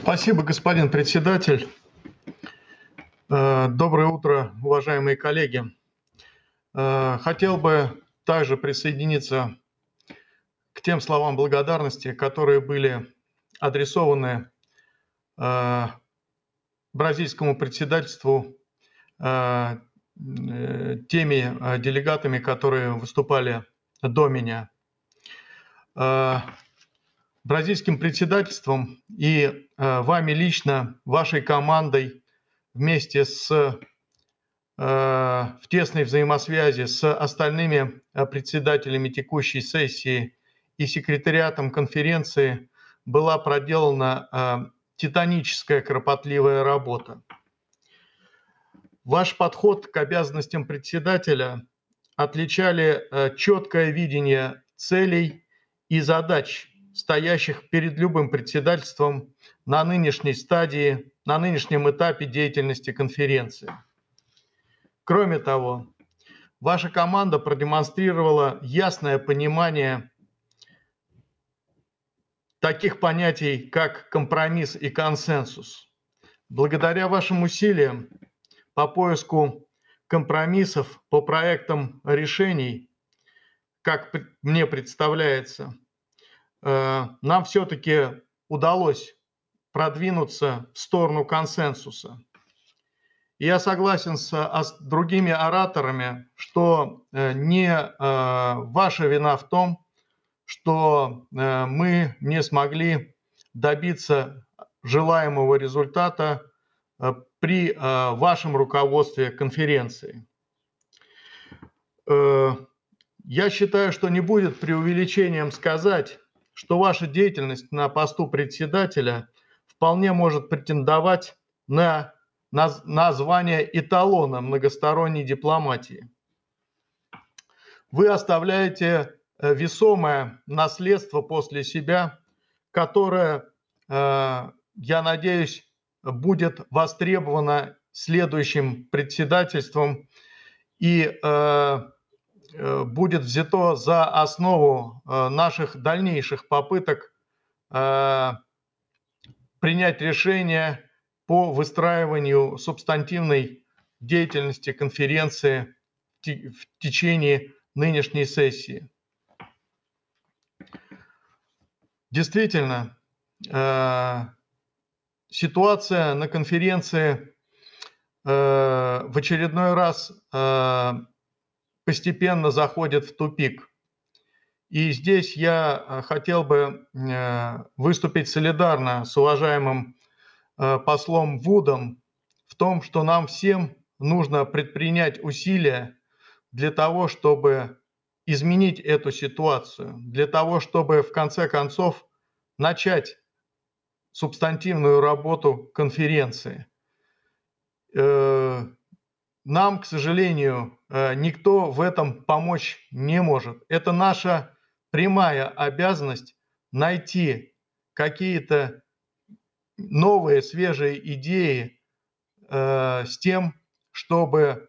Спасибо, господин председатель. Доброе утро, уважаемые коллеги. Хотел бы также присоединиться к тем словам благодарности, которые были адресованы бразильскому председательству теми делегатами, которые выступали до меня. Бразильским председательством и вами лично, вашей командой, вместе в тесной взаимосвязи с остальными председателями текущей сессии и секретариатом конференции была проделана титаническая кропотливая работа. Ваш подход к обязанностям председателя отличали четкое видение целей и задач, стоящих перед любым председательством на нынешней стадии, на нынешнем этапе деятельности конференции. Кроме того, ваша команда продемонстрировала ясное понимание таких понятий, как компромисс и консенсус. Благодаря вашим усилиям по поиску компромиссов по проектам решений, как мне представляется, нам все-таки удалось продвинуться в сторону консенсуса. Я согласен с другими ораторами, что не ваша вина в том, что мы не смогли добиться желаемого результата при вашем руководстве конференции. Я считаю, что не будет преувеличением сказать, что ваша деятельность на посту председателя вполне может претендовать на звание эталона многосторонней дипломатии. Вы оставляете весомое наследство после себя, которое, я надеюсь, будет востребовано следующим председательством и будет взято за основу наших дальнейших попыток принять решение по выстраиванию субстантивной деятельности конференции в течение нынешней сессии. Действительно, ситуация на конференции в очередной раз постепенно заходит в тупик. И здесь я хотел бы выступить солидарно с уважаемым послом Вудом в том, что нам всем нужно предпринять усилия для того, чтобы изменить эту ситуацию, для того, чтобы в конце концов начать субстантивную работу конференции. Нам, к сожалению, никто в этом помочь не может. Это наша прямая обязанность найти какие-то новые, свежие идеи с тем, чтобы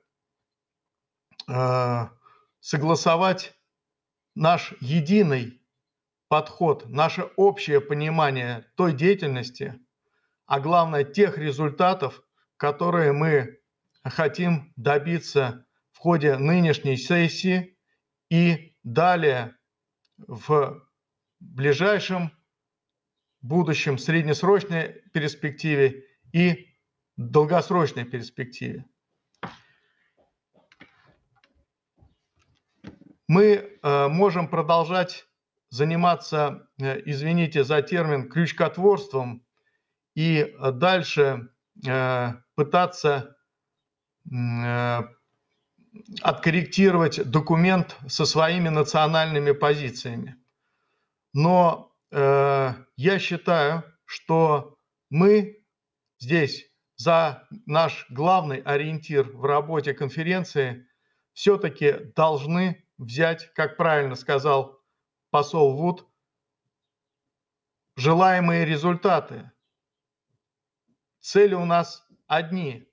согласовать наш единый подход, наше общее понимание той деятельности, а главное тех результатов, которые мы хотим добиться в ходе нынешней сессии и далее в ближайшем будущем, среднесрочной перспективе и долгосрочной перспективе. Мы можем продолжать заниматься, извините за термин, крючкотворством и дальше пытаться откорректировать документ со своими национальными позициями. Но я считаю, что мы здесь за наш главный ориентир в работе конференции все-таки должны взять, как правильно сказал посол Вуд, желаемые результаты. Цели у нас одни.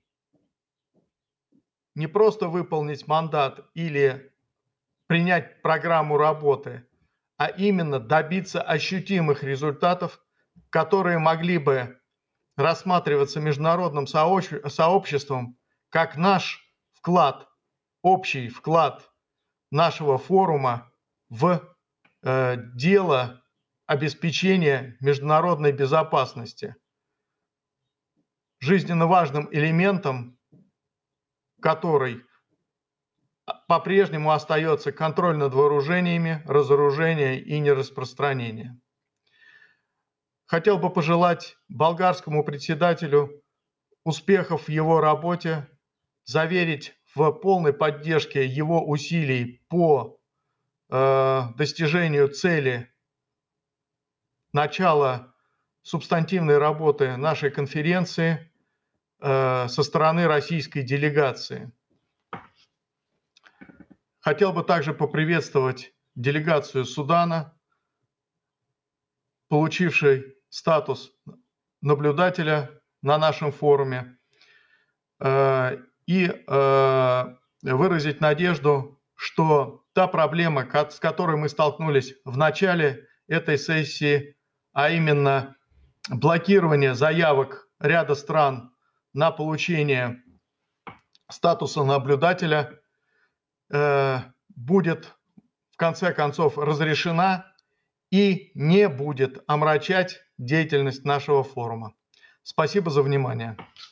Не просто выполнить мандат или принять программу работы, а именно добиться ощутимых результатов, которые могли бы рассматриваться международным сообществом как наш вклад, общий вклад нашего форума в дело обеспечения международной безопасности. Жизненно важным элементом которой по-прежнему остается контроль над вооружениями, разоружение и нераспространение. Хотел бы пожелать болгарскому председателю успехов в его работе, заверить в полной поддержке его усилий по достижению цели начала субстантивной работы нашей конференции со стороны российской делегации. Хотел бы также поприветствовать делегацию Судана, получившей статус наблюдателя на нашем форуме, и выразить надежду, что та проблема, с которой мы столкнулись в начале этой сессии, а именно блокирование заявок ряда стран на получение статуса наблюдателя, будет в конце концов разрешена и не будет омрачать деятельность нашего форума. Спасибо за внимание.